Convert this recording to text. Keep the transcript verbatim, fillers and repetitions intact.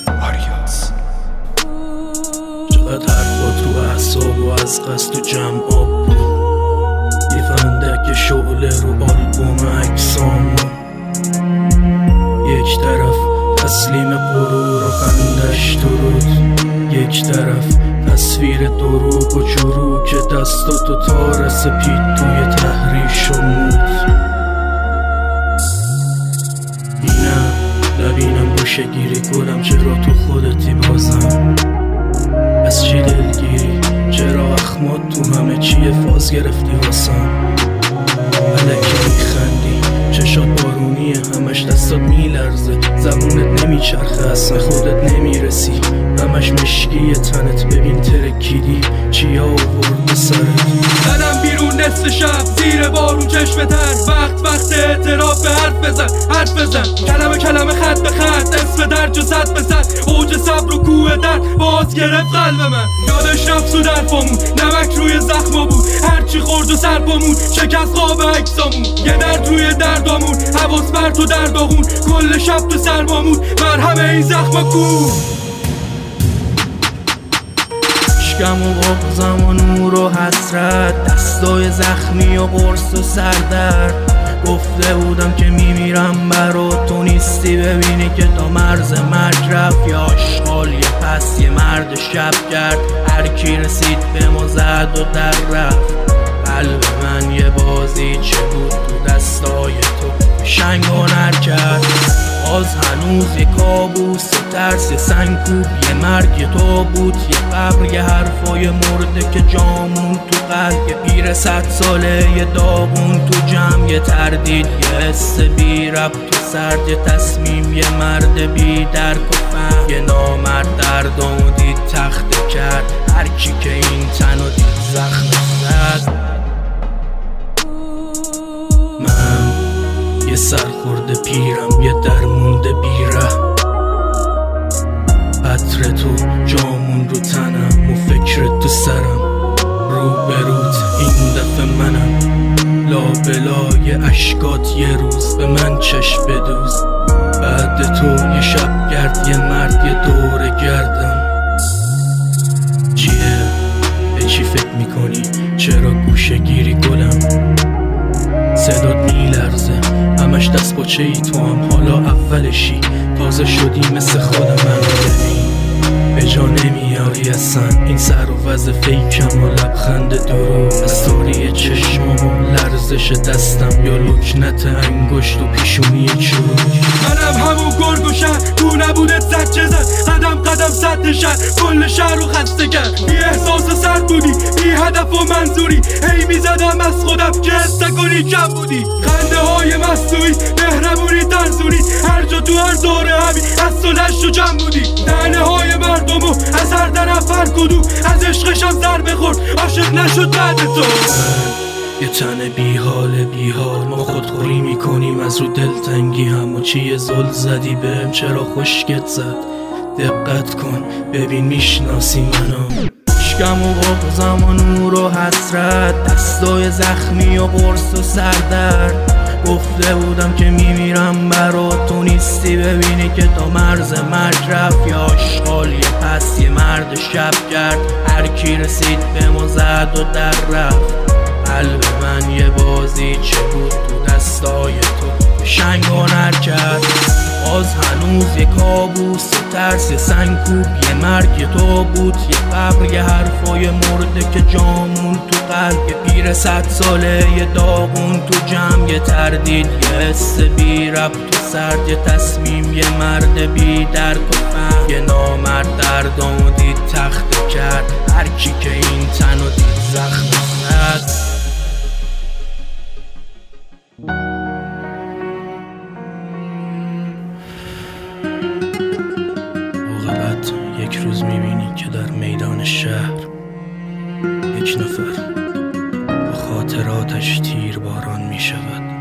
آریاس. چقدر حرفات رو اعصاب و از قصد تو جمع آب بود، یه فندک شعله رو آلبوم عکسامون. یک طرف تسلیم غرور و خندش درود، یک طرف تصویر دروغ و چروک دستاتو تار سپید توی تحریر شمود. بینم نبینم گوشه گیری گلم، چرا تو خودتی بازم؟ از چی دلگیری؟ چرا اخمات تو همه چیه فاز گرفتی واسم؟ الکی میخندی، چشات بارونیه، همش دستات میلرزه، زبونت نمیچرخه، اصلا خودت نمیرسی، همش مشکیه تنت، ببین ترکیدی چیا آورد سرت. زدم بیرون نصف شب زیر بارون چشم تر، وقت وقت اعتراف به حرف بزن حرف بزن، کلمه کلمه خط به خط، اسم درج و صد به صد، اوج صبر و کوه در باز گرفت قلب من. یادش رفت و در پامون نمک روی زخما بود، هرچی خورد و سر پامون شکست خواب عکسامون، یه درد روی دردامون، حواس پرت و درداغون، کل شب تو سرمامون، مرهم این زخما کو. عشقم و بغضم و نور و حسرت، دستای زخمی و قرص و سردرد. گفته بودم که میمیرم برا تو نیستی، ببینی که تا مرز مرگ رفت، یه آشغال یه پس یه مرد شب کرد، هر کی رسید به ما زد و در رفت. قلب من یه بازی چه بود تو دستای تو، شنگ هنر کرد، باز هنوز یه کابوس یه ترس یه سنگکوب، یه مرگ یه تابوت یه قبر، یه حرفای مرده که جامون تو قلب، یه پیر صد ساله یه داغون تو جمع، یه تردید یه حس بی ربط تو سرد، یه تصمیم یه مرد بی درک و فهم، یه نامرد دردامو دید تخته کرد، هرکی که این تنو دید زخم زد. من یه سرخورده پیرم، یه درمونده بیره، عطر تو جامون رو تنم و فکرت تو سرم، رو بروت این دفعه منم، لابلای اشکات یه روز به من چشم بدوز، بعد تو یه شب گرد یه مرد یه دوره گردم. چیه؟ به چی فکر میکنی؟ چرا گوشه گیری گلم؟ صدات میلرزه، همش دست باچه ای تو هم، حالا اولشی، تازه شدی مثل خودم. من ببین به جا نمیاری اصلا، این سر و وز فیکم و لبخند درو، استوری چشمام و لرزش دستم، یا لکنت انگشت و پیشونی چروک. منم همون گرگ و شهر تو نبودت زد چه زد، قدم قدم سد شهر کل شهر رو خسته کرد، بی احساس و سرد بودی، بی هدف و منظوری، هی میزدم از خودم که حس نکنی کم بودی، خنده های مصنوعی، مهربونی ترسونی، هر جا تو هر دوره همین از تو لش و جمع بودی، دهنه های مردمو از هر طرف هر کدوم از عشقشم سر بخورد، عاشق نشد بعد تو. یه تن بی حال بی حال، ما خودخوری میکنیم از رو دلتنگی، همو چیه زل زدی بهم، چرا خشکت زد؟ دقت کن ببین میشناسی منو. عشقم و بغضم و نور و حسرت، دستای زخمی و قرص و سردرد. گفته بودم که میمیرم برا تو نیستی، ببینی که تا مرز مرگ رفت، یه آشغال یه پس یه مرد شب کرد، هر کی رسید به ما زد و در رفت. قلب من یه بازی چه بود تو دستای تو، شنگ هنر کرد، باز هنوز یه کابوس یه ترس یه سنگکوب، یه مرگ یه تابوت یه قبر، یه حرفای مرده که جامون تو قلب، یه پیر صد ساله یه داغون تو جمع، یه تردید یه حس بی ربط تو سرد، یه تصمیم یه مرد بی درک و فهم، یه نامرد دردامو دید تخته کرد، هرکی که این تنو دید زخم زد. عاقبت یک روز میبینی که در میدان شهر یک نفر با خاطراتش تیر باران میشود.